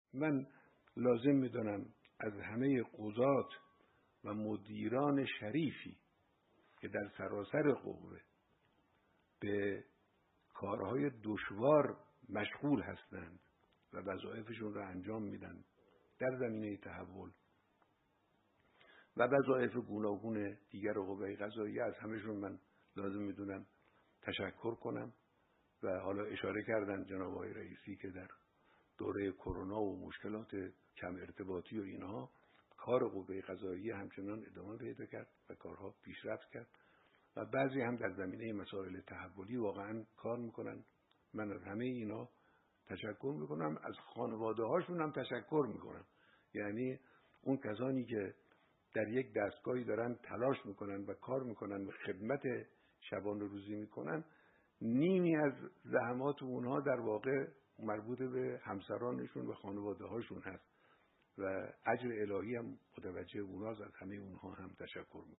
من لازم میدونم از همه قضات و مدیران شریفی که در سراسر قوه به کارهای دشوار مشغول هستند و وظایفشون را انجام میدن در زمینه تحول و وظایف گوناگون دیگر قوه قضاییه، از همشون من لازم میدونم تشکر کنم. و حالا اشاره کردن جناب آقای رئیسی که در دوره کرونا و مشکلات کم ارتباطی و اینها کار قوه قضاییه همچنان ادامه پیدا کرد و کارها پیشرفت کرد و بعضی هم در زمینه مسائل تحولی واقعا کار میکنن. من از همه اینا تشکر میکنم، از خانواده هاشون هم تشکر میکنم. یعنی اون کسانی که در یک دستگاهی دارن تلاش میکنن و کار میکنن و خدمت شبانه روزی میکنن، نیمی از زحمات اونها در واقع مربوط به همسرانشون و خانواده هاشون هست و اجر الهی هم متوجه اونهاست. از همه اونها هم تشکر میکنم.